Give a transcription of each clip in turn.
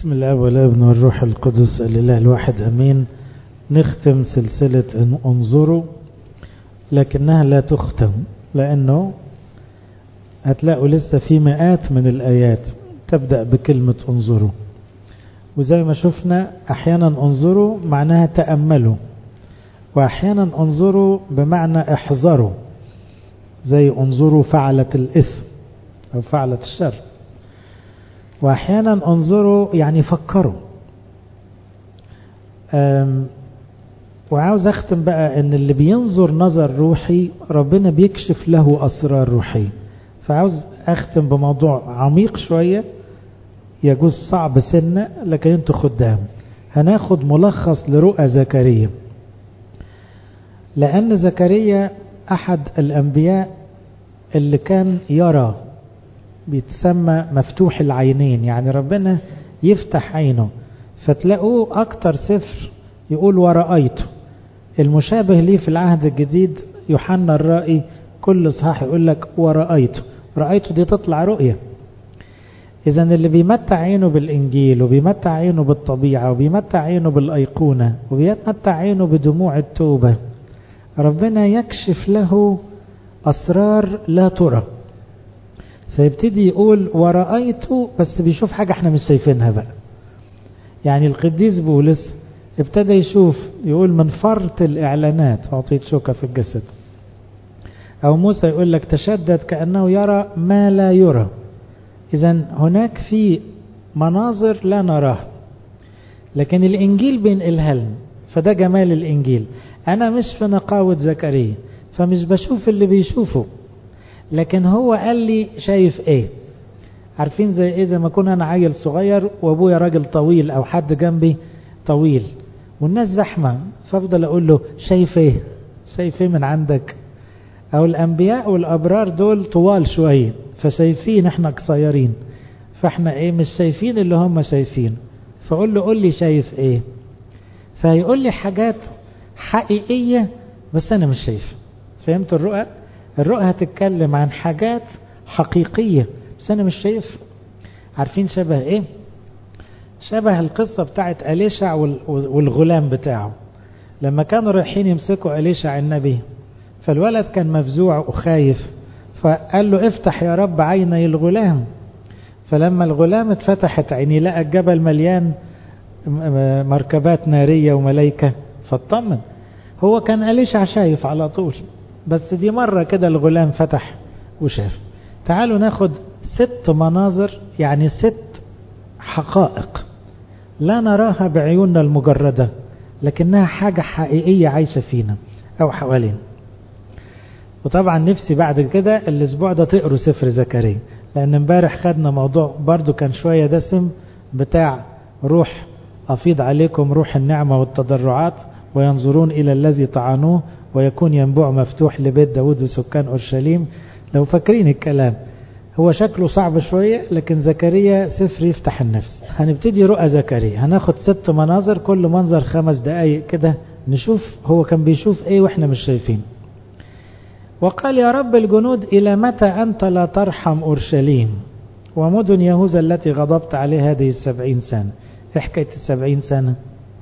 بسم الله والابن والروح القدس الإله الواحد أمين. نختم سلسلة انظروا، لكنها لا تختم، لأنه هتلاقوا لسه في مئات من الآيات تبدأ بكلمة انظروا، وزي ما شفنا أحيانا انظروا معناها تأملوا، وأحيانا انظروا بمعنى احذروا، زي انظروا فعلة الإثم أو فعلة الشر، وأحيانا انظروا يعني فكروا. وعاوز أختم بقى أن اللي بينظر نظر روحي ربنا بيكشف له أسرار روحية. فعاوز أختم بموضوع عميق شوية، يجوز صعب سنة لكن انتوا خدام. هناخد ملخص لرؤى زكريا، لأن زكريا أحد الأنبياء اللي كان يرى، بيتسمى مفتوح العينين، يعني ربنا يفتح عينه. فتلاقوه أكتر سفر يقول ورأيته. المشابه ليه في العهد الجديد يوحنا الرائي، كل صحاح يقول لك ورأيته. رأيته دي تطلع رؤية. إذن اللي بيمتع عينه بالإنجيل، وبيمتع عينه بالطبيعة، وبيمتع عينه بالأيقونة، وبيمتع عينه بدموع التوبة، ربنا يكشف له أسرار لا ترى. فيبتدي يقول ورأيته، بس بيشوف حاجة احنا مش شايفينها بقى. يعني القديس بولس ابتدى يشوف، يقول من فرط الإعلانات أعطيت شوكة في الجسد. أو موسى يقول لك تشدد كأنه يرى ما لا يرى. إذن هناك في مناظر لا نراها، لكن الإنجيل بينقلها لنا. فده جمال الإنجيل. أنا مش في نقاوة زكريا، فمش بشوف اللي بيشوفه، لكن هو قال لي شايف ايه. عارفين زي ايه؟ زي ما كون انا عيل صغير وابويا راجل طويل او حد جنبي طويل والناس زحمة، فافضل اقول له شايف ايه، شايف ايه من عندك. او الانبياء والابرار دول طوال شوية فشايفين، احنا قصيرين فاحنا ايه مش شايفين اللي هم شايفين. فاقول له قول لي شايف ايه، فيقول لي حاجات حقيقية بس انا مش شايف. فهمت الرؤى؟ الرؤى هتتكلم عن حاجات حقيقية بس أنا مش شايف. عارفين شبه إيه؟ شبه القصة بتاعت أليشع والغلام بتاعه. لما كانوا رايحين يمسكوا أليشع النبي، فالولد كان مفزوع وخايف، فقال له افتح يا رب عيني الغلام. فلما الغلام اتفتحت عيني لقى الجبل مليان مركبات نارية وملايكة، فاطمن. هو كان أليشع شايف على طول، بس دي مرة كده الغلام فتح وشاف. تعالوا ناخد 6 مناظر، يعني 6 حقائق لا نراها بعيوننا المجردة، لكنها حاجة حقيقية عايشة فينا أو حوالينا. وطبعا نفسي بعد كده الأسبوع ده تقروا سفر زكريا، لأن امبارح خدنا موضوع برضو كان شوية دسم، بتاع روح أفيض عليكم روح النعمة والتضرعات وينظرون إلى الذي طعنوه ويكون ينبوع مفتوح لبيت داود وسكان أورشليم. لو فاكرين الكلام، هو شكله صعب شوية، لكن زكريا سفر يفتح النفس. هنبتدي رؤى زكريا، هناخد 6 مناظر، كل منظر 5 دقايق كده، نشوف هو كان بيشوف ايه واحنا مش شايفين. وقال يا رب الجنود إلى متى أنت لا ترحم أورشليم ومدن يهوذا التي غضبت عليه هذه 70 سنة. ايه حكاية 70 سنة؟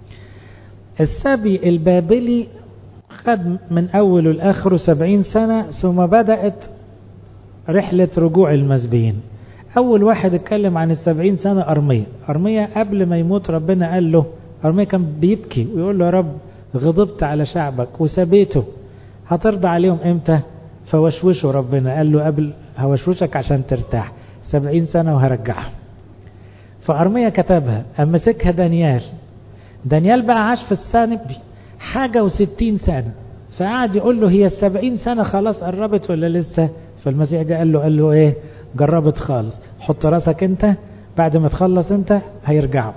السبي البابلي خد من أوله لآخره 70 سنة، ثم بدأت رحلة رجوع المسبيين. أول واحد اتكلم عن 70 سنة أرميا قبل ما يموت ربنا قال له، أرميا كان بيبكي ويقول له يا رب غضبت على شعبك وسبيته، هترضى عليهم امتى؟ فوشوشه ربنا، قال له قبل هوشوشك عشان ترتاح 70 سنة وهرجعهم. فأرميا كتبها، أما مسكها دانيال بقى عاش في السنة حاجة و60 سنة، فقعد يقول له هي 70 سنة خلاص قربت ولا لسه؟ فالمسيح جاء قال له ايه؟ جربت خالص، حط راسك انت، بعد ما تخلص انت هيرجعوا.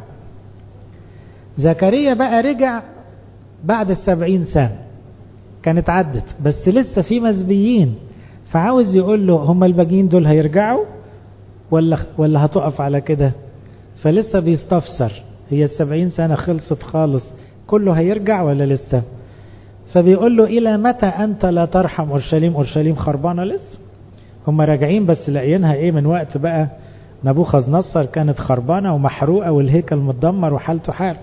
زكريا بقى رجع بعد 70 سنة، كانت عدت بس لسه في مسبيين، فعاوز يقول له هم الباقيين دول هيرجعوا ولا هتقف على كده؟ فلسه بيستفسر، هي 70 سنة خلصت خالص كله هيرجع ولا لسه؟ فبيقول له إلى متى أنت لا ترحم أورشليم؟ أورشليم خربانة لسه، هم راجعين بس لاقيينها إيه من وقت بقى نبوخذ نصر كانت خربانة ومحروقة والهيكل متدمر وحالته حال.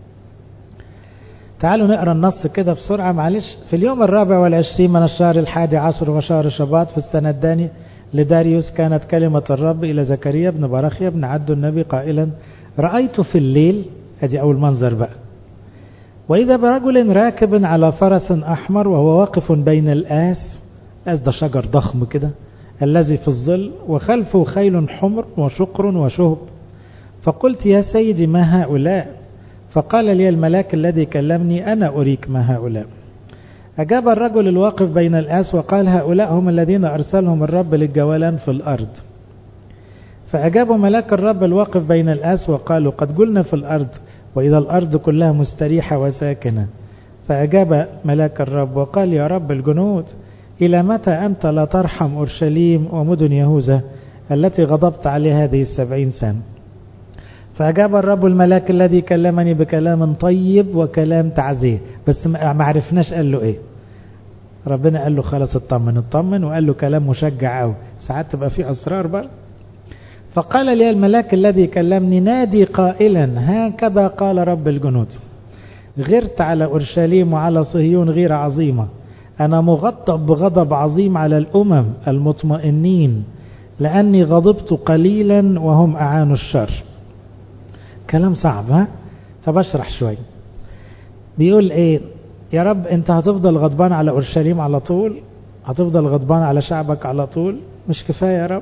تعالوا نقرأ النص كده بسرعة معلش. في اليوم 24 من الشهر 11 وشهر شباط في السنة الثانية لداريوس كانت كلمة الرب إلى زكريا بن براخيا بن عدو النبي قائلا رأيت في الليل، ادي أول منظر بقى، وإذا برجل راكب على فرس أحمر وهو واقف بين الآس، الآس ده شجر ضخم كده الذي في الظل، وخلفه خيل حمر وشقر وشهب. فقلت يا سيدي ما هؤلاء؟ فقال لي الملاك الذي كلمني أنا أريك ما هؤلاء. أجاب الرجل الواقف بين الآس وقال هؤلاء هم الذين أرسلهم الرب للجولان في الأرض. فأجابوا ملاك الرب الواقف بين الآس وقالوا قد قلنا في الأرض وإذا الأرض كلها مستريحة وساكنة. فأجاب ملاك الرب وقال يا رب الجنود إلى متى أنت لا ترحم أورشليم ومدن يهوذا التي غضبت عليها هذه 70 سنة؟ فأجاب الرب الملاك الذي كلمني بكلام طيب وكلام تعزيه، بس ما عرفناش قال له ايه. ربنا قال له خلاص اطمن، وقال له كلام مشجع قوي، ساعات تبقى فيه أسرار بقى. فقال لي الملاك الذي كلمني نادي قائلا هكذا قال رب الجنود غرت على أورشليم وعلى صهيون غيرة عظيمة، أنا مغضب بغضب عظيم على الأمم المطمئنين لأني غضبت قليلا وهم أعانوا الشر. كلام صعب ها؟ طب اشرح شوي. بيقول ايه؟ يا رب انت هتفضل غضبان على أورشليم على طول؟ هتفضل غضبان على شعبك على طول؟ مش كفاية يا رب؟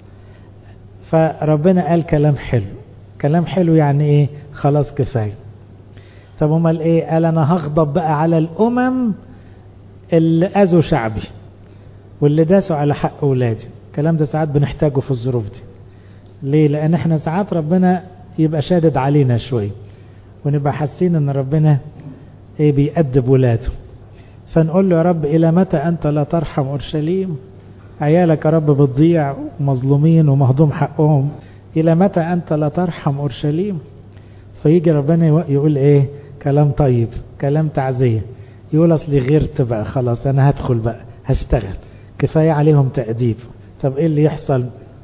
فربنا قال كلام حلو. كلام حلو يعني ايه؟ خلاص كفاية. طب امال ايه؟ قال انا هغضب بقى على الامم اللي اذوا شعبي واللي داسوا على حق اولادي. الكلام ده ساعات بنحتاجه في الظروف دي. ليه؟ لان احنا ساعات ربنا يبقى شادد علينا شوي ونبقى حاسين ان ربنا ايه بيأدب ولاده، فنقول له يا رب الى متى انت لا ترحم أورشليم؟ عيالك يا رب بتضيع ومظلومين ومهضوم حقهم، الى متى انت لا ترحم أورشليم؟ فيجي ربنا يقول ايه؟ كلام طيب، كلام تعزية، يقول اصلي غيرت بقى خلاص انا هدخل بقى هشتغل، كفاية عليهم تأديب. طب ايه اللي يحصل؟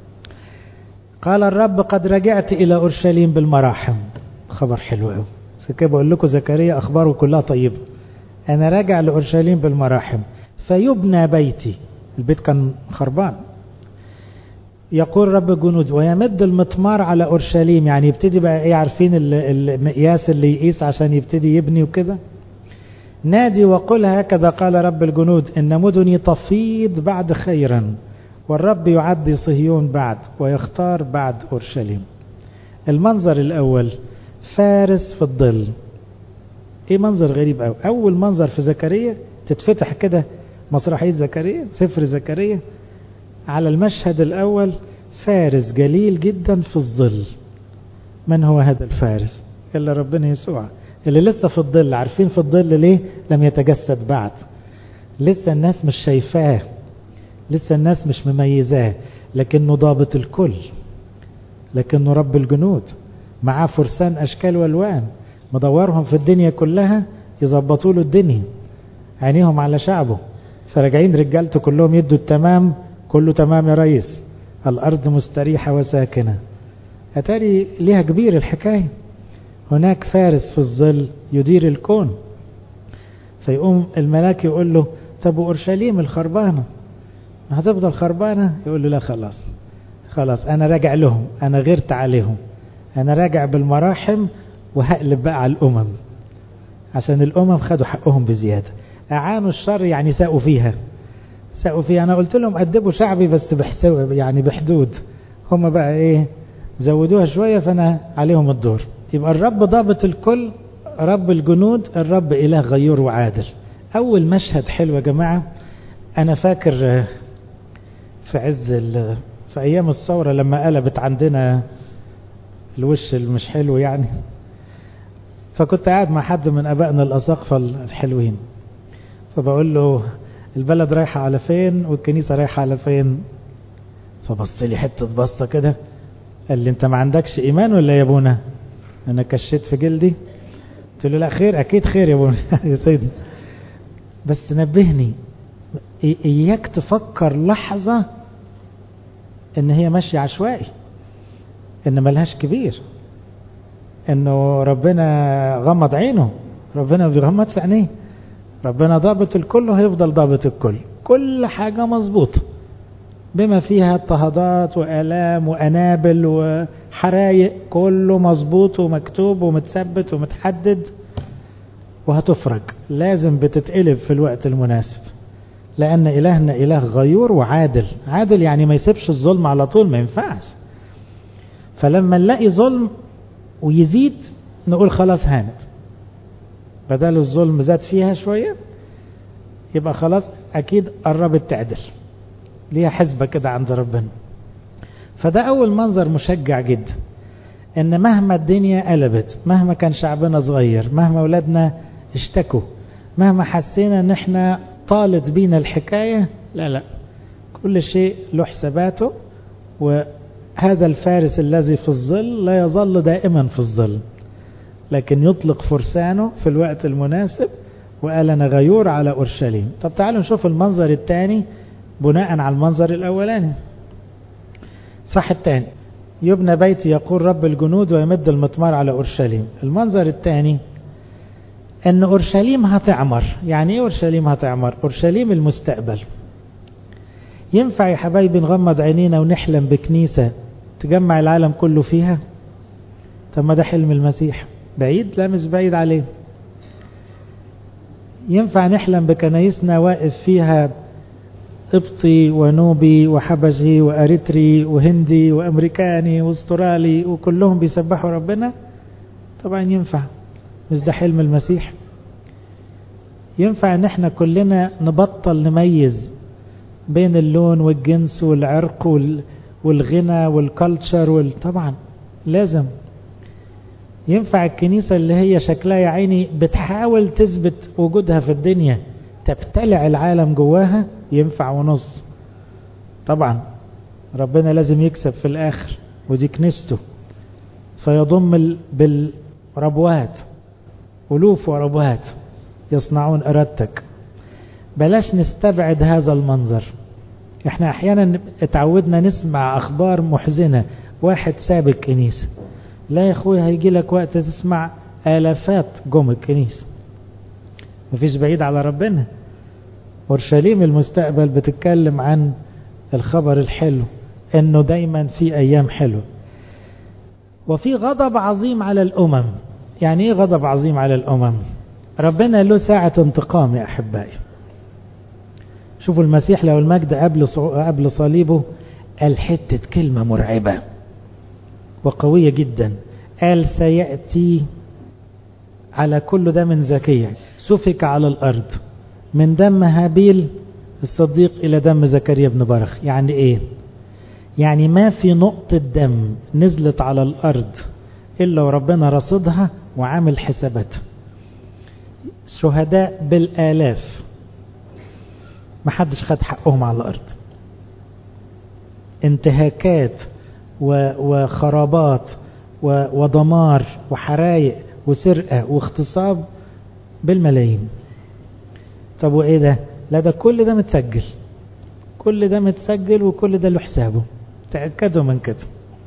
قال الرب قد رجعت إلى أورشليم بالمراحم. خبر حلو قوي. كده بقول لكم زكريا أخباره كلها طيبة. أنا راجع لأورشليم بالمراحم فيبنى بيتي. البيت كان خربان. يقول رب الجنود ويمد المطمار على أورشليم، يعني يبتدي بقى ايه؟ عارفين المقياس اللي يقيس عشان يبتدي يبني وكده. نادي وقل هكذا قال رب الجنود إن مدني تفيض بعد خيرا، والرب يعدي صهيون بعد ويختار بعد أورشليم. المنظر الأول فارس في الظل. ايه منظر غريب قوي. أول منظر في زكريا تتفتح كده مسرحية زكريا، سفر زكريا، على المشهد الأول فارس جليل جدا في الظل. من هو هذا الفارس؟ إلا ربنا يسوع اللي لسه في الظل. عارفين في الظل ليه؟ لم يتجسد بعد، لسه الناس مش شايفاه، لسه الناس مش مميزاه، لكنه ضابط الكل، لكنه رب الجنود، معاه فرسان أشكال والوان مدورهم في الدنيا كلها يظبطوا له الدنيا، عينيهم على شعبه، فراجعين رجالته كلهم يدوا التمام، كله تمام يا ريس، الأرض مستريحة وساكنة. أتاري ليها كبير الحكاية. هناك فارس في الظل يدير الكون. فيقوم الملاك يقول له طب أورشليم الخربانة هتفضل خربانة؟ يقول له لا خلاص أنا راجع لهم، أنا غيرت عليهم، أنا راجع بالمراحم وهقلب بقى على الأمم، عشان الأمم خدوا حقهم بزيادة، أعانوا الشر يعني ساقوا فيها. أنا قلت لهم أدبوا شعبي بس يعني بحدود، هم بقى إيه زودوها شوية فأنا عليهم الدور. يبقى الرب ضابط الكل، رب الجنود، الرب إله غيور وعادل. أول مشهد حلو يا جماعة. أنا فاكر في أيام الثورة لما قلبت عندنا الوش المش حلو يعني، فكنت قاعد مع حد من أبائنا الأساقفة الحلوين، فبقول له البلد رايحة على فين والكنيسة رايحة على فين؟ فبص لي حتة بصة كده، قال لي انت ما عندكش إيمان ولا يا ابونا؟ أنا كشيت في جلدي، قلت له لا خير، أكيد خير يا ابونا يا سيدنا، بس نبهني إياك تفكر لحظة إن هي ماشية عشوائي. إن ملهاش كبير، إنه ربنا غمض عينه، ربنا ما بيغمضش عينيه، ربنا ضابط الكل وهيفضل ضابط الكل، كل حاجة مظبوطة بما فيها اضطهادات وآلام وأنابل وحرايق، كله مظبوط ومكتوب ومتثبت ومتحدد، وهتفرج لازم بتتقلب في الوقت المناسب، لأن إلهنا إله غيور وعادل. عادل يعني ما يسيبش الظلم على طول، ما ينفعش. فلما نلاقي ظلم ويزيد نقول خلاص هانت، بدل الظلم زاد فيها شوية يبقى خلاص أكيد قربت تعدل، ليها حسبة كده عند ربنا. فده أول منظر مشجع جدا، إن مهما الدنيا قلبت، مهما كان شعبنا صغير، مهما أولادنا اشتكوا، مهما حسينا إن احنا طالت بينا الحكاية، لا لا، كل شيء له حساباته. وهذا الفارس الذي في الظل لا يظل دائما في الظل، لكن يطلق فرسانه في الوقت المناسب، وقال أنا غيور على أورشليم. طب تعالوا نشوف المنظر الثاني بناء على المنظر الأولاني. صح، الثاني يبنى بيتي يقول رب الجنود ويمد المطمار على أورشليم. المنظر الثاني أن أورشليم هتعمر. يعني إيه أورشليم هتعمر؟ أورشليم المستقبل. ينفع يا حبايبي نغمض عينينا ونحلم بكنيسة تجمع العالم كله فيها؟ طب ما ده حلم المسيح، بعيد؟ لا مش بعيد عليه. ينفع نحلم بكنايسنا واقف فيها قبطي ونوبي وحبشي وأريتري وهندي وأمريكاني واسترالي وكلهم بيسبحوا ربنا؟ طبعا ينفع، مش ده حلم المسيح؟ ينفع ان احنا كلنا نبطل نميز بين اللون والجنس والعرق والغنى والكالتشر طبعا لازم. ينفع الكنيسة اللي هي شكلها يا عيني بتحاول تثبت وجودها في الدنيا تبتلع العالم جواها؟ ينفع ونص. طبعا ربنا لازم يكسب في الآخر، ودي كنيسته، فيضم بالربوات، ألوف وربوات يصنعون إرادتك. بلاش نستبعد هذا المنظر. احنا احيانا اتعودنا نسمع اخبار محزنة، واحد ساب الكنيسة. لا يا اخوي، هيجي لك وقت تسمع آلافات جم الكنيسة. مفيش بعيد على ربنا. أورشليم المستقبل بتتكلم عن الخبر الحلو، انه دايما في ايام حلوة. وفي غضب عظيم على الامم. يعني ايه غضب عظيم على الامم؟ ربنا له ساعة انتقام يا احبائي. شوفوا المسيح لو المجد قبل صليبه قال حتة كلمة مرعبة وقوية جدا، قال سيأتي على كل دم زكية سفك على الأرض، من دم هابيل الصديق إلى دم زكريا بن برخ. يعني إيه؟ يعني ما في نقطة دم نزلت على الأرض إلا وربنا رصدها وعامل حساباتها. شهداء بالآلاف ما حدش خد حقهم على الأرض، انتهاكات وخرابات ودمار وحرايق وسرقة واغتصاب بالملايين. طب وإيه ده؟ لا ده كل ده متسجل، كل ده متسجل وكل ده له حسابه، تأكدوا من كده.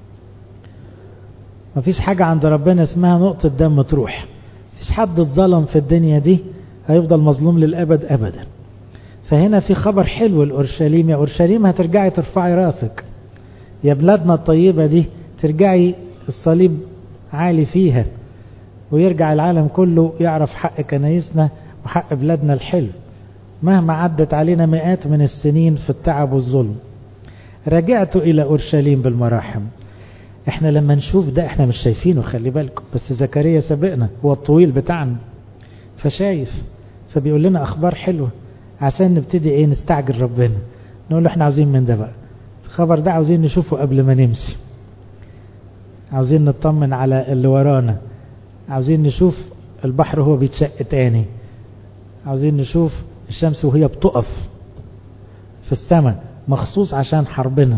مفيش حاجة عند ربنا اسمها نقطة دم تروح. مفيش حد اتظلم في الدنيا دي هيفضل مظلوم للأبد أبدا. فهنا في خبر حلو لأورشليم. يا أورشليم هترجعي ترفعي راسك، يا بلادنا الطيبة دي ترجعي الصليب عالي فيها، ويرجع العالم كله يعرف حق كنايسنا وحق بلادنا الحلو مهما عدت علينا مئات من السنين في التعب والظلم. رجعت إلى أورشليم بالمراحم. احنا لما نشوف ده احنا مش شايفينه، خلي بالكم، بس زكريا سبقنا، هو الطويل بتاعنا فشايف، فبيقول لنا أخبار حلوة عشان نبتدي ايه نستعجل ربنا، نقول له احنا عاوزين من ده بقى الخبر ده، عاوزين نشوفه قبل ما نمشي، عاوزين نطمن على اللي ورانا، عاوزين نشوف البحر هو بيتشق تاني، عاوزين نشوف الشمس وهي بتقف في السماء مخصوص عشان حربنا.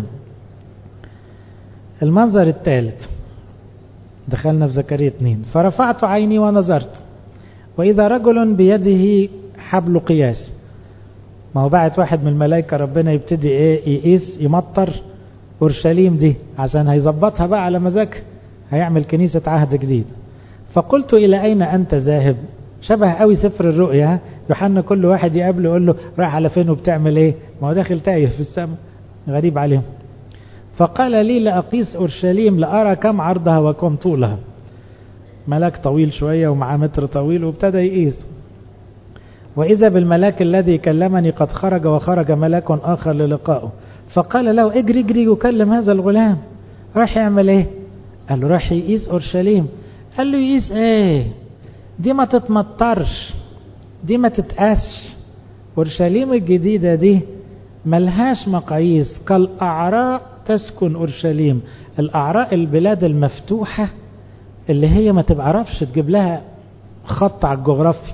المنظر الثالث دخلنا في زكريا 2. فرفعت عيني ونظرت وإذا رجل بيده حبل قياس. ما هو بعت واحد من الملائكة ربنا يبتدي ايه يقيس يمطر أورشليم دي عشان هيظبطها بقى على مزاج، هيعمل كنيسة عهد جديد. فقلت إلى أين أنت ذاهب؟ شبه قوي سفر الرؤيا، يوحنا كل واحد يقابله يقول له رايح على فين وبتعمل ايه، ما هو داخل تايه في السماء، غريب عليهم. فقال لي لأقيس أورشليم لأرى كم عرضها وكم طولها. ملاك طويل شوية ومعاه متر طويل، وابتدى يقيس. وإذا بالملاك الذي كلمني قد خرج، وخرج ملاك آخر للقائه، فقال له اجري اجري وكلم هذا الغلام. راح يعمل ايه؟ قال له راح يقيس أورشليم. قال له يقيس ايه؟ دي ما تتمطرش، دي ما تتقاسش. أورشليم الجديدة دي ملهاش مقاييس، كالأعراء تسكن أورشليم. الأعراء البلاد المفتوحة اللي هي ما تبعرفش تجيب لها خط على الجغرافي،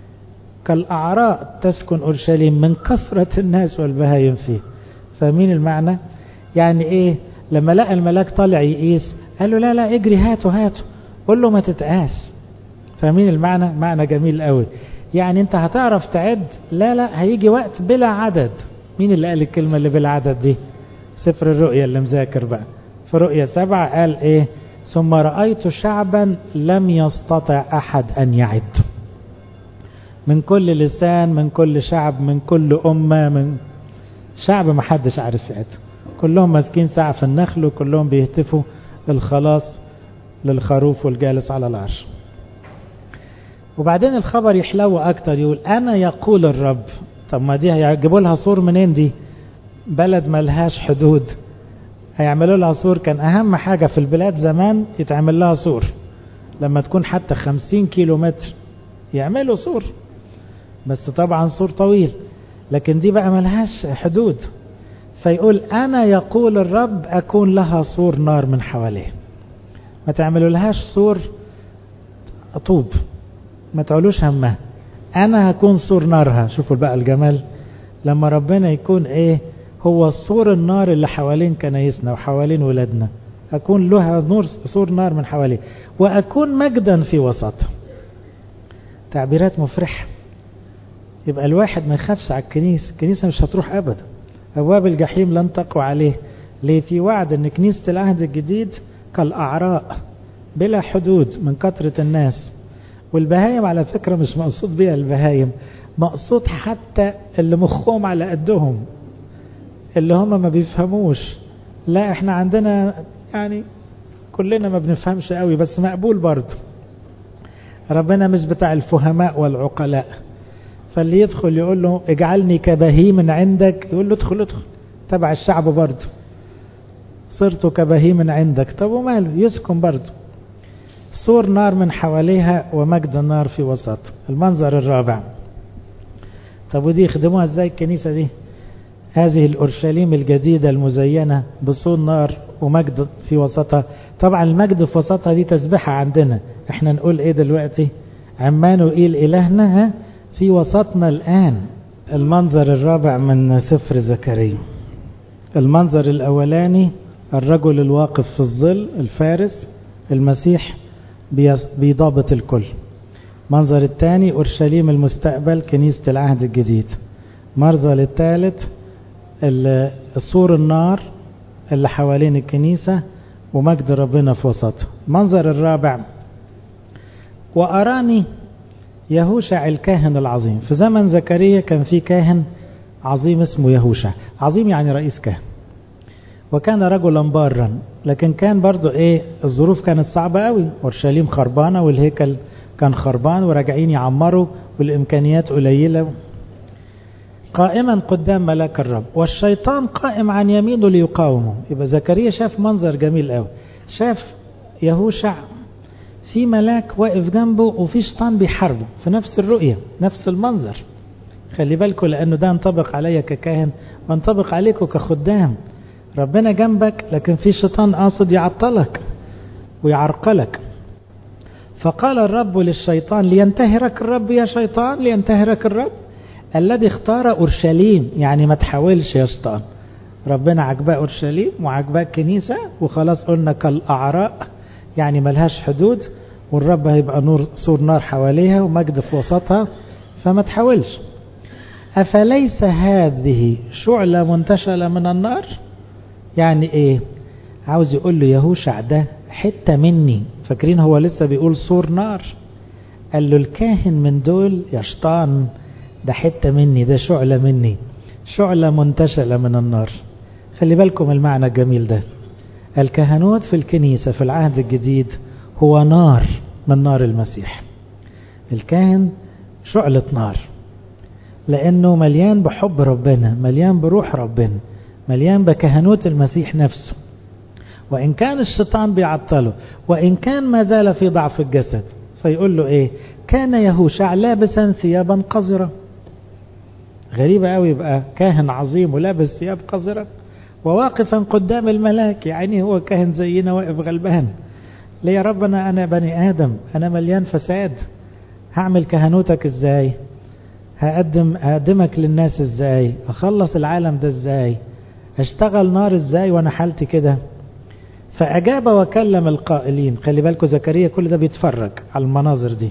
كالأعراء تسكن أورشليم من كثرة الناس والبهايم فيه. فاهمين المعنى؟ يعني ايه؟ لما لقى الملاك طالع يقيس قال له لا لا اجري هاته، قول له ما تتقاس. فاهمين المعنى؟ معنى جميل قوي. يعني انت هتعرف تعد، لا لا هيجي وقت بلا عدد. مين اللي قال الكلمة اللي بلا عدد دي؟ سفر الرؤيا اللي مذاكر بقى. في رؤيا 7 قال ايه؟ ثم رأيت شعبا لم يستطع أحد أن يعد، من كل لسان، من كل شعب، من كل أمة، من شعب ما حدش عارف يعد. كلهم ماسكين سعف النخل، وكلهم بيهتفوا الخلاص للخروف والجالس على العرش. وبعدين الخبر يحلو أكتر، يقول أنا يقول الرب. طب ما دي هيجيبوا لها سور منين دي؟ بلد ملهاش حدود، هيعملوا لها سور. كان أهم حاجة في البلاد زمان يتعمل لها سور، لما تكون حتى 50 كيلو متر يعملوا سور، بس طبعا سور طويل. لكن دي بقى ملهاش حدود. فيقول أنا يقول الرب أكون لها سور نار من حواليه. ما تعملوا لهاش سور طوب، ما تعلوش همها، أنا هكون سور نارها. شوفوا بقى الجمال لما ربنا يكون إيه؟ هو السور النار اللي حوالين كنايسنا وحوالين ولادنا، أكون لها نور سور نار من حواليه، وأكون مجدا في وسطها. تعبيرات مفرحة. يبقى الواحد ما يخافش على الكنيسة، الكنيسة مش هتروح أبدا، أبواب الجحيم لن تقوى عليه. ليه؟ في وعد أن كنيسة العهد الجديد كالأعراء بلا حدود من كثرة الناس. والبهايم على فكرة مش مقصود بها البهايم، مقصود حتى اللي مخهم على قدهم، اللي هم ما بيفهموش. لا احنا عندنا يعني كلنا ما بنفهمش قوي، بس مقبول برضه. ربنا مش بتاع الفهماء والعقلاء. فاللي يدخل يقول له اجعلني كبهيم عندك، يقول له ادخل ادخل، تبع الشعب برضه. صرت كبهيم عندك، طب وماله، يسكن برضه. سور نار من حواليها ومجد النار في وسط. المنظر الرابع. طب ودي يخدموها ازاي الكنيسة دي؟ هذه الأورشليم الجديدة المزينة بسور نار ومجد في وسطها. طبعا المجد في وسطها دي تسبحة عندنا، احنا نقول ايه دلوقتي؟ عمانوئيل إلهنا في وسطنا الآن. المنظر الرابع من سفر زكريا. المنظر الأولاني الرجل الواقف في الظل، الفارس، المسيح بيضابط الكل. منظر الثاني أورشليم المستقبل، كنيسة العهد الجديد. منظر الثالث سور النار اللي حوالين الكنيسة ومجد ربنا في وسطها. منظر الرابع وأراني يهوشع الكاهن العظيم. في زمن زكريا كان في كاهن عظيم اسمه يهوشع. عظيم يعني رئيس كاهن، وكان رجلا بارا، لكن كان برضو ايه؟ الظروف كانت صعبة قوي، اورشليم خربانة والهيكل كان خربان وراجعين يعمروا والامكانيات قليلة. قائما قدام ملاك الرب والشيطان قائم عن يمينه ليقاومه. يبقى زكريا شاف منظر جميل قوي، شاف يهوشع في ملاك واقف جنبه وفي شيطان بيحاربه في نفس الرؤية، نفس المنظر. خلي بالكم لأنه ده ينطبق عليا ككاهن وينطبق عليكم كخدام. ربنا جنبك لكن في شيطان قاصد يعطلك ويعرقلك. فقال الرب للشيطان لينتهرك الرب يا شيطان، لينتهرك الرب الذي اختار أورشليم. يعني ما تحاولش يا شيطان، ربنا عجباه أورشليم وعجباه الكنيسة وخلاص. قلنا كالأعراء يعني ملهاش حدود، والرب هيبقى نور سور نار حواليها ومجد في وسطها، فما تحاولش. أفليس هذه شعلة منتشلة من النار؟ يعني ايه؟ عاوز يقول له يهوشع ده حتة مني. فاكرين هو لسه بيقول سور نار؟ قال له الكاهن من دول يا شيطان ده حتة مني، ده شعلة مني، شعلة منتشلة من النار. خلي بالكم المعنى الجميل ده. الكهنوت في الكنيسة في العهد الجديد هو نار من نار المسيح. الكاهن شعلة نار، لأنه مليان بحب ربنا، مليان بروح ربنا، مليان بكهنوت المسيح نفسه. وإن كان الشيطان بيعطله، وإن كان ما زال في ضعف الجسد، فيقول له إيه؟ كان يهوشع لابسا ثيابا قذرة. غريبة قوي يبقى كاهن عظيم ولابس ثياب قذرة وواقفا قدام الملاك. يعني هو كاهن زينا واقف غلبان. ليه يا رب؟ أنا بني آدم، أنا مليان فساد، هعمل كهنوتك إزاي؟ هقدمك للناس إزاي؟ أخلص العالم ده إزاي؟ أشتغل نار إزاي وأنا حالتي كده؟ فأجاب وكلم القائلين. خلي بالكم زكريا كل ده بيتفرج على المناظر دي.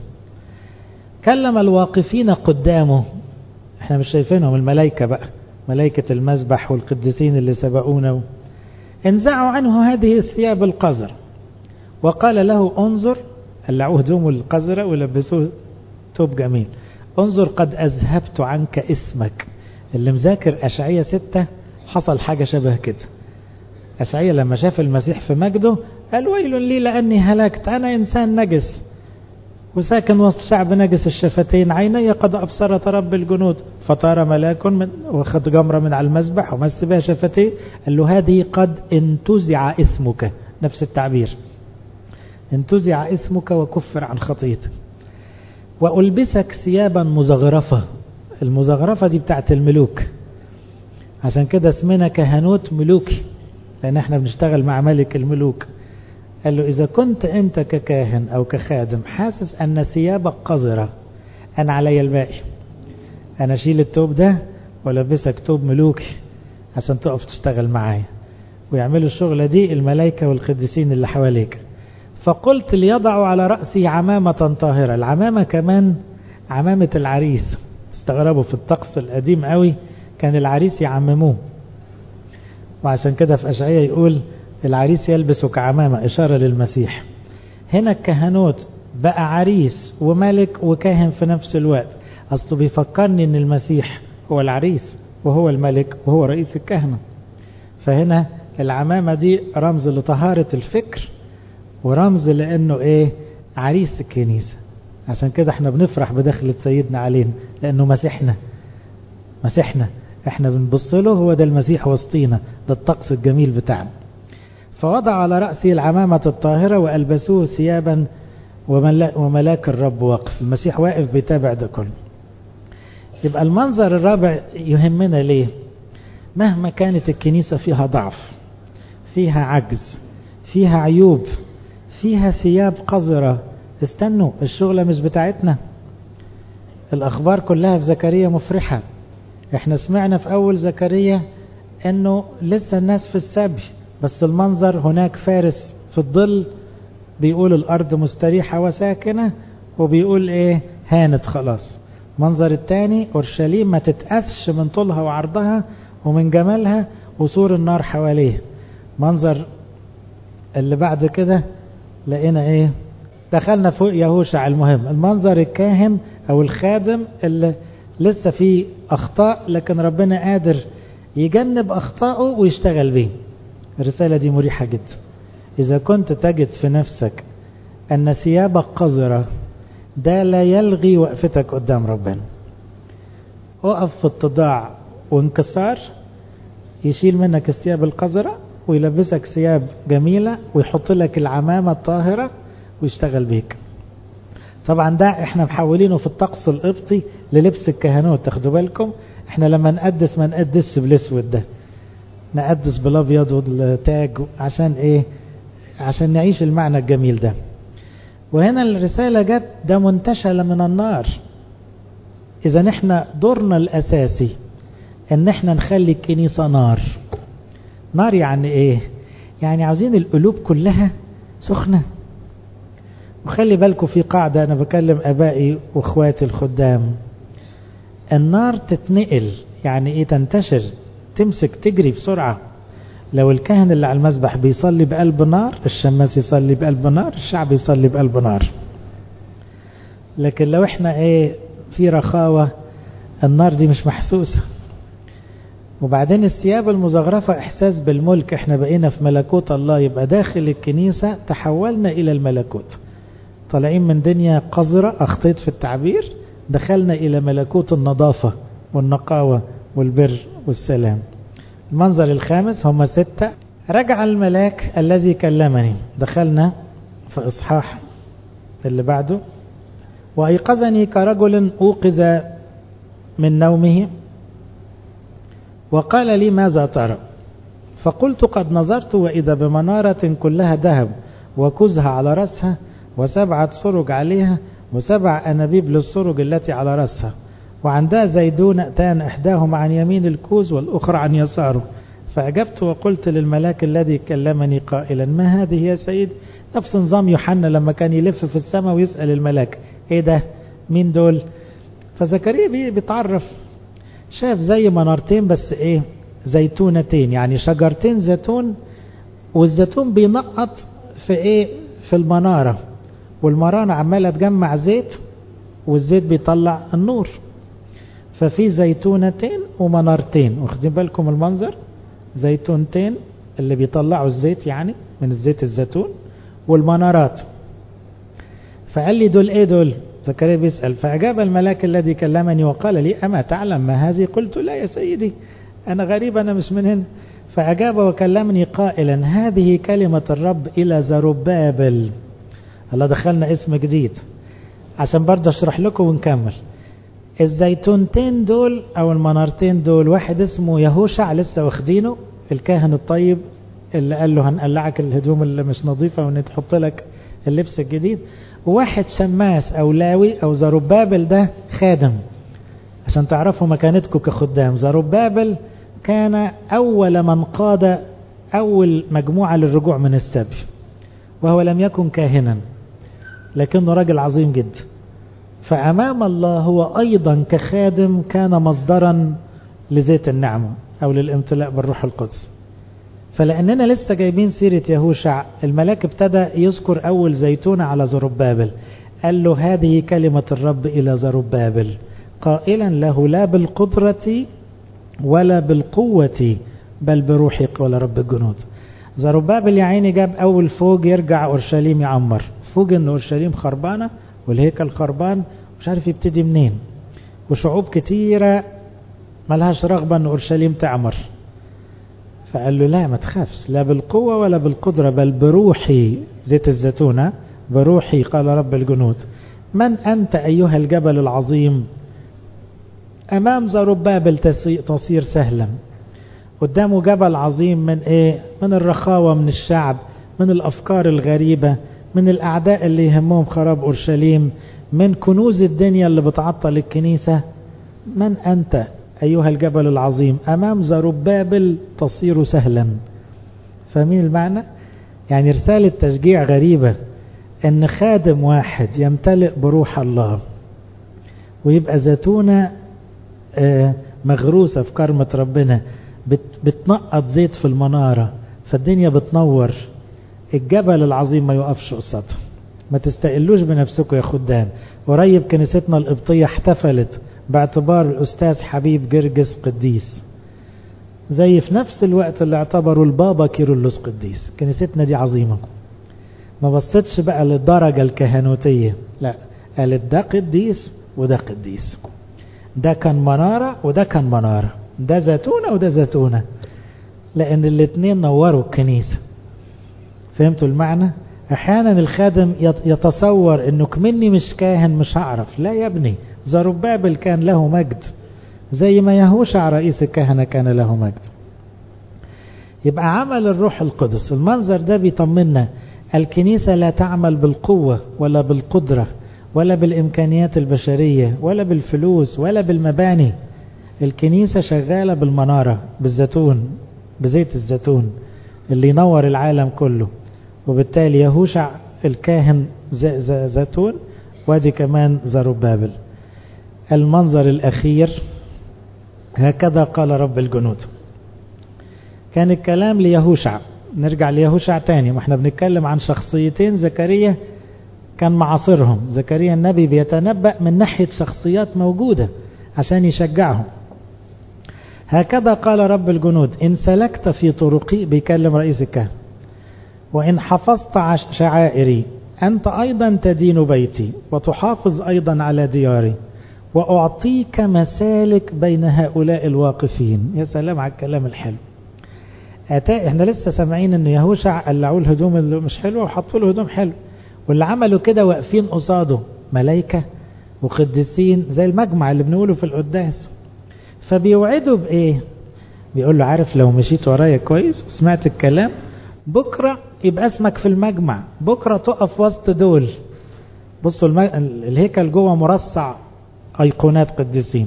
كلم الواقفين قدامه، احنا مش شايفينهم، الملائكة بقى، ملائكة المسبح والقديسين اللي سبقونا. انزعوا عنه هذه الثياب القذرة وقال له انظر، قلعوه هدومه القذرة ولبسوه ثوب جميل. انظر قد أذهبت عنك اسمك. اللي مذاكر أشعية 6 حصل حاجة شبه كده. أشعية لما شاف المسيح في مجده قال ويل لي لأني هلكت، أنا إنسان نجس وساكن وسط شعب نجس الشفتين، عيني قد أبصرت رب الجنود. فطار ملاك واخذ جمرة من على المسبح ومس بها شفتيه، قال له هذه قد انتزع اسمك. نفس التعبير، انتزع اسمك وكفر عن خطيئتك. وألبسك ثيابا مزغرفة. المزغرفة دي بتاعت الملوك، عشان كده اسمنا كهنوت ملوكي، لأن احنا بنشتغل مع ملك الملوك. قال له إذا كنت أنت ككاهن أو كخادم حاسس أن ثيابك قذرة، أنا علي الباقي، أنا أشيل التوب ده ولبسك توب ملوكي عشان تقف تشتغل معايا. ويعملوا الشغلة دي الملائكة والقديسين اللي حواليك. فقلت ليضعوا على رأسي عمامة طاهرة. العمامة كمان عمامة العريس. استغربوا في الطقس القديم قوي كان العريس يعمموه، وعشان كده في أشعية يقول العريس يلبس كعمامة، إشارة للمسيح. هنا الكهنوت بقى عريس وملك وكاهن في نفس الوقت. أصله بيفكرني أن المسيح هو العريس وهو الملك وهو رئيس الكهنة. فهنا العمامة دي رمز لطهارة الفكر، ورمز لأنه إيه؟ عريس الكنيسة. عشان كده احنا بنفرح بدخلة سيدنا علينا، لأنه مسيحنا احنا بنبص له، هو ده المسيح وسطينا، ده الطقس الجميل بتاعنا. فوضع على رأسه العمامة الطاهرة وألبسوه ثيابا وملاك الرب واقف. المسيح واقف بيتابع ده كله. يبقى المنظر الرابع يهمنا ليه؟ مهما كانت الكنيسة فيها ضعف، فيها عجز، فيها عيوب، فيها ثياب قذرة، استنوا، الشغلة مش بتاعتنا. الأخبار كلها في زكريا مفرحة. احنا سمعنا في أول زكريا أنه لسه الناس في السبي، بس المنظر هناك فارس في الظل بيقول الأرض مستريحة وساكنة، وبيقول إيه؟ هانت خلاص. منظر التاني أورشليم ما تتأسش من طولها وعرضها ومن جمالها وسور النار حواليه. منظر اللي بعد كده لقينا إيه؟ دخلنا فوق يهوشع. المهم المنظر الكاهن أو الخادم اللي لسه فيه أخطاء، لكن ربنا قادر يجنب أخطائه ويشتغل بيه. الرسالة دي مريحة جدا. إذا كنت تجد في نفسك أن ثيابك قذرة، ده لا يلغي وقفتك قدام ربنا. وقف في اتضاع وانكسار، يشيل منك الثياب القذرة ويلبسك ثياب جميلة ويحط لك العمامة الطاهرة ويشتغل بيك. طبعا ده احنا محولينه في الطقس القبطي للبس الكهنوت. تاخدوا بالكم احنا لما نقدس ما نقدسش بالاسود ده، نقدس بالابيض والتاج. عشان ايه؟ عشان نعيش المعنى الجميل ده. وهنا الرسالة جت ده منتشلة من النار. اذا احنا دورنا الاساسي ان احنا نخلي الكنيسة نار. نار يعني ايه؟ يعني عاوزين القلوب كلها سخنة. وخلي بالكم في قاعدة، انا بكلم ابائي واخواتي الخدام، النار تتنقل، يعني ايه؟ تنتشر، تمسك، تجري بسرعة. لو الكاهن اللي على المذبح بيصلي بقلب نار، الشماس يصلي بقلب نار، الشعب يصلي بقلب نار. لكن لو احنا في رخاوة، النار دي مش محسوسة. وبعدين الثياب المزغرفة احساس بالملك، احنا بقينا في ملكوت الله، يبقى داخل الكنيسة تحولنا الى الملكوت، طالعين من دنيا قذرة، اخطيت في التعبير، دخلنا الى ملكوت النظافة والنقاوة والبر والسلام. المنظر الخامس، هم 6. رجع الملاك الذي كلمني، دخلنا في إصحاح اللي بعده. وأيقظني كرجل أوقظ من نومه وقال لي ماذا ترى؟ فقلت قد نظرت وإذا بمنارة كلها ذهب وكوزها على رأسها 7 سرج عليها 7 أنابيب للسرج التي على رأسها، وعندها زيتونتان إحداهما عن يمين الكوز والأخرى عن يساره. فأجبت وقلت للملاك الذي كلمني قائلا ما هذه يا سيد؟ نفس نظام يوحنا لما كان يلف في السماء ويسأل الملاك ايه ده؟ مين دول؟ فزكريا بيتعرف، شاف زي منارتين بس زيتونتين، يعني شجرتين زيتون، والزيتون بينقط في في المنارة، والمرانة عمالة تجمع زيت والزيت بيطلع النور. ففي زيتونتين ومنارتين، واخدين بالكم المنظر؟ زيتونتين اللي بيطلعوا الزيت يعني من الزيت الزيتون، والمنارات. فقال لي دول ايه دول؟ زكريا بيسأل. فأجاب الملاك الذي كلمني وقال لي أما تعلم ما هذه؟ قلت لا يا سيدي، أنا غريب، أنا مش من هنا. فأجاب وكلمني قائلا هذه كلمة الرب إلى زربابل. الله، دخلنا اسم جديد عشان برضه أشرح لكم ونكمل. الزيتونتين دول أو المنارتين دول، واحد اسمه يهوشع لسه واخدينه، الكاهن الطيب اللي قال له هنقلعك الهدوم اللي مش نظيفة ونحط لك اللبس الجديد. وواحد شماس أو لاوي أو زربابل، ده خادم عشان تعرفوا مكانتكم كخدام. زربابل كان أول من قاد أول مجموعة للرجوع من السبي، وهو لم يكن كاهنا لكنه راجل عظيم جدا. فأمام الله هو أيضا كخادم كان مصدرا لزيت النعمة أو للامتلاء بالروح القدس. فلأننا لسه جايبين سيرة يهوشع، الملاك ابتدى يذكر أول زيتونة على زربابل، قال له هذه كلمة الرب إلى زربابل قائلا له لا بالقدرة ولا بالقوة بل بروحي قال رب الجنود. زربابل يا عيني جاب أول فوج يرجع أورشليم يعمر، فوج إن أورشليم خربانة والهيكل خربان، مش عارف يبتدي منين، وشعوب كتيرة ملهاش رغبة أن أورشليم تعمر. فقال له لا، ما تخافش، لا بالقوة ولا بالقدرة بل بروحي، زيت الزيتونة، بروحي قال رب الجنود. من أنت أيها الجبل العظيم؟ أمام زربابل تصير سهلا. قدامه جبل عظيم من من الرخاوة، من الشعب، من الأفكار الغريبة، من الأعداء اللي يهمهم خراب أورشليم، من كنوز الدنيا اللي بتعطل الكنيسة. من أنت أيها الجبل العظيم؟ أمام زربابل تصير سهلا. فاهمين المعنى؟ يعني رسالة تشجيع غريبة ان خادم واحد يمتلئ بروح الله ويبقى زيتونة مغروسة في كرمة ربنا، بتنقط زيت في المنارة فالدنيا بتنور، الجبل العظيم ما يقفش قصادها. ما تستقلوش بنفسكم يا خدام. قريب كنيستنا القبطية احتفلت باعتبار الأستاذ حبيب جرجس قديس، زي في نفس الوقت اللي اعتبروا البابا كيرلس قديس. كنيستنا دي عظيمة، ما بصتش بقى للدرجة الكهنوتية، لا، قالت ده قديس وده قديس، ده كان منارة وده كان منارة، ده زيتونة وده زيتونة، لأن الاتنين نوروا الكنيسة. فهمتوا المعنى؟ أحيانا الخادم يتصور أنه كمني مش كاهن مش هعرف. لا يا ابني، زربابل كان له مجد زي ما يهوشع رئيس الكهنة كان له مجد. يبقى عمل الروح القدس، المنظر ده بيطمنا. الكنيسة لا تعمل بالقوة ولا بالقدرة ولا بالإمكانيات البشرية ولا بالفلوس ولا بالمباني. الكنيسة شغالة بالمنارة، بالزيتون، بزيت الزيتون اللي ينور العالم كله. وبالتالي يهوشع الكاهن زيتون، وادي كمان زربابل. المنظر الأخير، هكذا قال رب الجنود. كان الكلام ليهوشع. نرجع ليهوشع تاني، ما احنا بنتكلم عن شخصيتين زكريا كان معاصرهم. زكريا النبي بيتنبأ من ناحية شخصيات موجودة عشان يشجعهم. هكذا قال رب الجنود إن سلكت في طرقي، بيكلم رئيس الكهنة، وإن حفظت شعائري أنت أيضا تدين بيتي وتحافظ أيضا على دياري وأعطيك مسالك بين هؤلاء الواقفين. يا سلام على الكلام الحلو. احنا لسه سامعين ان يهوشع قلعوا الهدوم اللي مش حلوه وحطوا له هدوم حلوه، واللي عملوا كده واقفين قصاده ملائكه وقديسين زي المجمع اللي بنقوله في القداس. فبيوعدوا بايه؟ بيقول له عارف لو مشيت ورايا كويس وسمعت الكلام بكره يبقى اسمك في المجمع، بكره تقف وسط دول. بصوا الهيكل جوه مرصع ايقونات قديسين،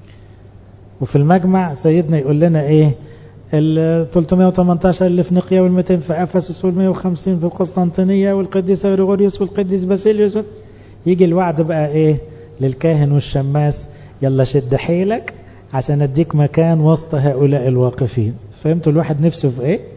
وفي المجمع سيدنا يقول لنا ايه؟ ال 318 اللي في نقيا وال 200 في افسس وال 150 في القسطنطينيه والقديس غريغوريوس والقديس باسيليوس. يجي الوعد بقى ايه للكاهن والشماس؟ يلا شد حيلك عشان اديك مكان وسط هؤلاء الواقفين. فهمتوا الواحد نفسه في ايه؟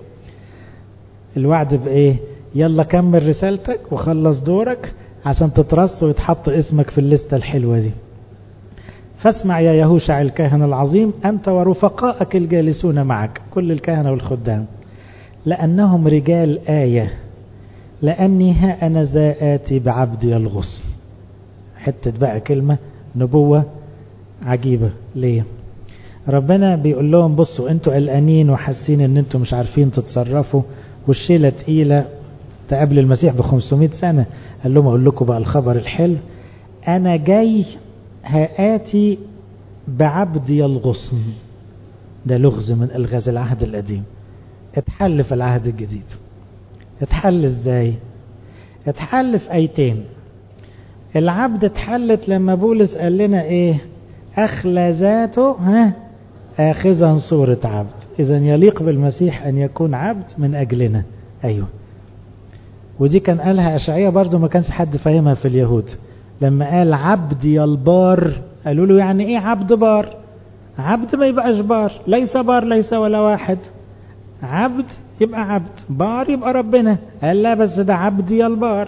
الوعد بايه؟ يلا كمل رسالتك وخلص دورك عشان تترص ويتحط اسمك في الليسته الحلوه دي. فاسمع يا يهوشع الكاهن العظيم أنت ورفقائك الجالسون معك، كل الكهنة والخدام، لأنهم رجال آية، لأني ها أنا ذا آتي بعبدي الغصن. حتة بقى كلمة نبوة عجيبة. ليه؟ ربنا بيقول لهم بصوا انتوا قلقانين وحاسين ان انتوا مش عارفين تتصرفوا والشيلة تقيلة. تقابل المسيح ب500 سنة قال لهم اقول لكم بقى الخبر الحلو، انا جاي هآتي بعبدي الغصن. ده لغز من الغاز العهد القديم، اتحل في العهد الجديد. اتحل ازاي؟ اتحل في ايتين. العبد اتحلت لما بولس قال لنا ايه؟ اخلى ذاته اخذا صورة عبد. اذا يليق بالمسيح ان يكون عبد من اجلنا. ايوه، ودي كان قالها اشعياء برضو ما كانش حد فاهمها في اليهود. لما قال عبدي البار قالوا له يعني ايه عبد بار؟ عبد ما يبقاش بار، ليس بار ليس ولا واحد. عبد يبقى عبد، بار يبقى ربنا. قال لا بس ده عبدي البار،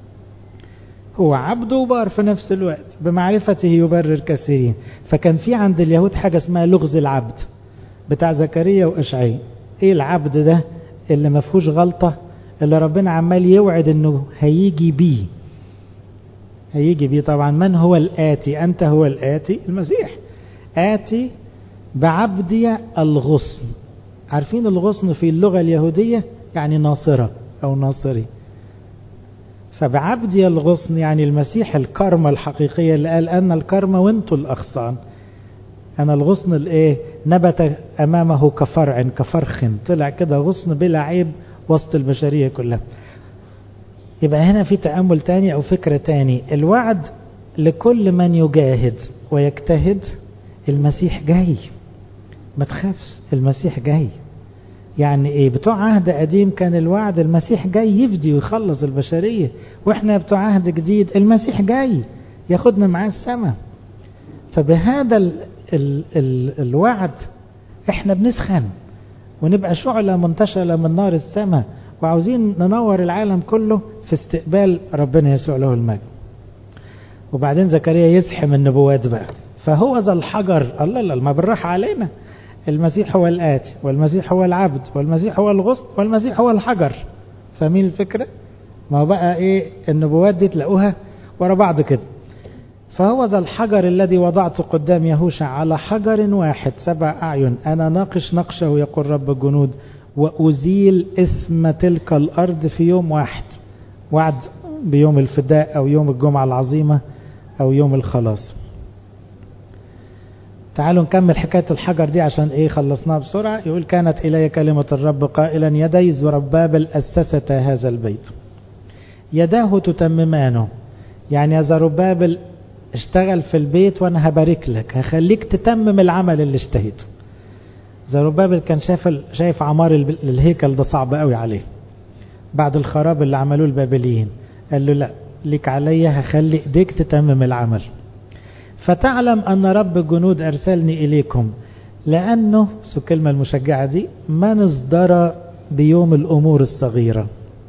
هو عبد وبار في نفس الوقت، بمعرفته يبرر كثيرين. فكان في عند اليهود حاجة اسمها لغز العبد بتاع زكريا وإشعياء. ايه العبد ده اللي ما فيهوش غلطة، اللي ربنا عمال يوعد انه هيجي بيه؟ هيجي بيه طبعا. من هو الآتي؟ أنت هو الآتي المسيح. آتي بعبدي الغصن. عارفين الغصن في اللغة اليهودية يعني ناصرة أو ناصري. فبعبدي الغصن يعني المسيح الكرمة الحقيقية اللي قال أنا الكرمة وانتوا الأغصان. أنا الغصن الإيه؟ نبت أمامه كفرع كفرخ، طلع كده غصن بلا عيب وسط البشرية كلها. يبقى هنا في تأمل تاني أو فكرة تاني. الوعد لكل من يجاهد ويجتهد. المسيح جاي، ما تخافش، المسيح جاي. يعني ايه؟ بتوع عهد قديم كان الوعد المسيح جاي يفدي ويخلص البشرية، واحنا بتوع عهد جديد المسيح جاي ياخدنا معاه السماء. فبهذا الوعد احنا بنسخن ونبقى شعلة منتشلة من نار السماء، وعاوزين ننور العالم كله في استقبال ربنا يسوع له المجد. وبعدين زكريا يزحم النبوات بقى. فهو ذا الحجر، الله ما بالراحة علينا. المسيح هو الآتي، والمسيح هو العبد، والمسيح هو الغصن، والمسيح هو الحجر. فاهمين الفكرة؟ ما بقى ايه النبوات دي تلاقوها ورا بعض كده. فهو ذا الحجر الذي وضعت قدام يهوشع على حجر واحد 7 أعين، أنا ناقش نقشه يقول رب الجنود، وأزيل اسم تلك الأرض في يوم واحد. وعد بيوم الفداء أو يوم الجمعة العظيمة أو يوم الخلاص. تعالوا نكمل حكاية الحجر دي عشان ايه خلصناها بسرعة. يقول كانت إلي كلمة الرب قائلا يدي زربابل أسست هذا البيت، يداه تتممانه. يعني يا زربابل اشتغل في البيت وانا هبارك لك، هخليك تتمم العمل اللي اشتهيته. زربابل كان شايف عمار الهيكل ده صعب قوي عليه بعد الخراب اللي عملوه البابليين. قال له لا، ليك عليا، هخلي ايديك تتمم العمل. فتعلم أن رب الجنود أرسلني إليكم لأنه الكلمة المشجعة دي من ازدرى بيوم الأمور الصغيرة.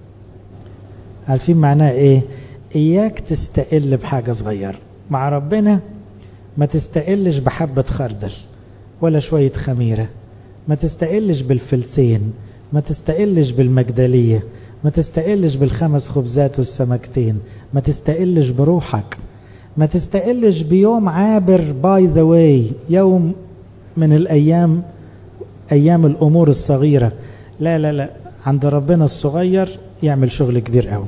عارفين معناها ايه؟ إياك تستقل بحاجة صغيرة مع ربنا. ما تستقلش بحبة خردل ولا شوية خميرة، ما تستقلش بالفلسين، ما تستقلش بالمجدلية، ما تستقلش بالخمس خبزات والسمكتين، ما تستقلش بروحك، ما تستقلش بيوم عابر باي ذا واي، يوم من الأيام، أيام الأمور الصغيرة. لا لا لا، عند ربنا الصغير يعمل شغل كبير قوي.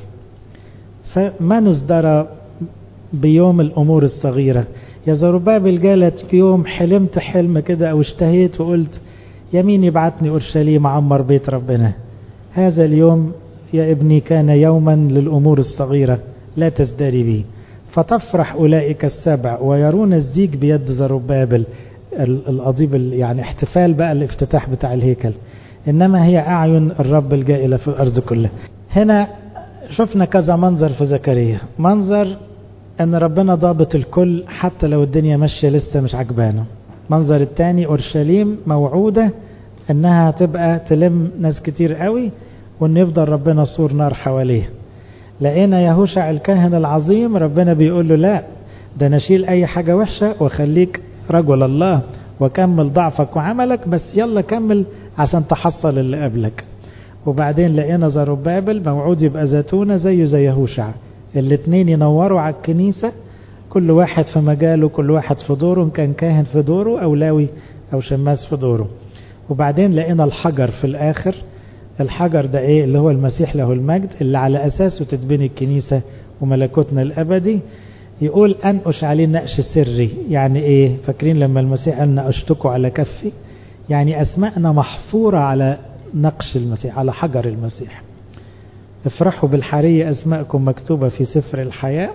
فمن ازدرى بيوم الأمور الصغيرة. يا زربابل جالت في يوم حلمت حلم كده أو اشتهيت وقلت يمين يبعتني أورشليم عمر بيت ربنا. هذا اليوم يا ابني كان يوما للأمور الصغيرة لا تزدري به، فتفرح أولئك السبع ويرون الزيج بيد زربابل. القضيب يعني احتفال بقى الافتتاح بتاع الهيكل. إنما هي أعين الرب الجائلة في الأرض كلها. هنا شفنا كذا منظر في زكريا. منظر أن ربنا ضابط الكل حتى لو الدنيا ماشية لسه مش عجبانه. منظر التاني أورشليم موعودة أنها تبقى تلم ناس كتير قوي، وأن يفضل ربنا سور نار حواليه. لقينا يهوشع الكاهن العظيم ربنا بيقول له لا، ده نشيل أي حاجة وحشة وخليك رجل الله وكمل ضعفك وعملك، بس يلا كمل عشان تحصل اللي قبلك. وبعدين لقينا زربابل موعود يبقى زيتونة زيه زي يهوشع، الاتنين ينوروا على الكنيسة، كل واحد في مجاله، كل واحد في دوره، إن كان كاهن في دوره أو لاوي أو شماس في دوره. وبعدين لقينا الحجر في الآخر. الحجر ده إيه؟ اللي هو المسيح له المجد، اللي على أساسه تتبني الكنيسة وملكوتنا الأبدي. يقول أنقش عليه نقش سري. يعني إيه؟ فاكرين لما المسيح قال نقشتكوا على كفي؟ يعني أسماءنا محفورة على نقش المسيح، على حجر المسيح. افرحوا بالحرية أسماءكم مكتوبة في سفر الحياة.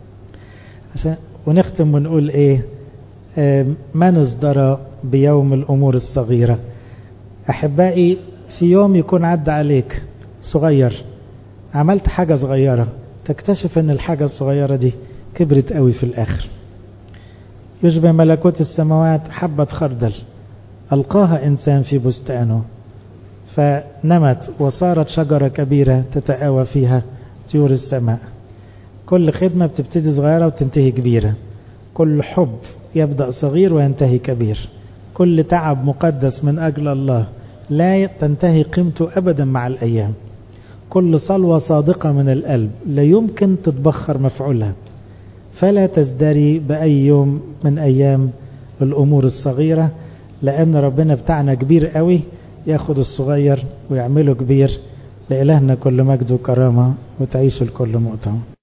ونختم ونقول إيه؟ من ازدرى بيوم الأمور الصغيرة. أحبائي، في يوم يكون عدى عليك صغير، عملت حاجة صغيرة، تكتشف أن الحاجة الصغيرة دي كبرت قوي في الآخر. يشبه ملكوت السماوات حبة خردل ألقاها إنسان في بستانه فنمت وصارت شجرة كبيرة تتآوى فيها طيور السماء. كل خدمة بتبتدي صغيرة وتنتهي كبيرة. كل حب يبدأ صغير وينتهي كبير. كل تعب مقدس من أجل الله لا تنتهي قيمته أبدا مع الأيام. كل صلوة صادقة من القلب لا يمكن تتبخر مفعولها. فلا تزدري بأي يوم من أيام الأمور الصغيرة، لأن ربنا بتاعنا كبير قوي، ياخد الصغير ويعمله كبير. لإلهنا كل مجد وكرامة، وتعيش الكل مؤتمر.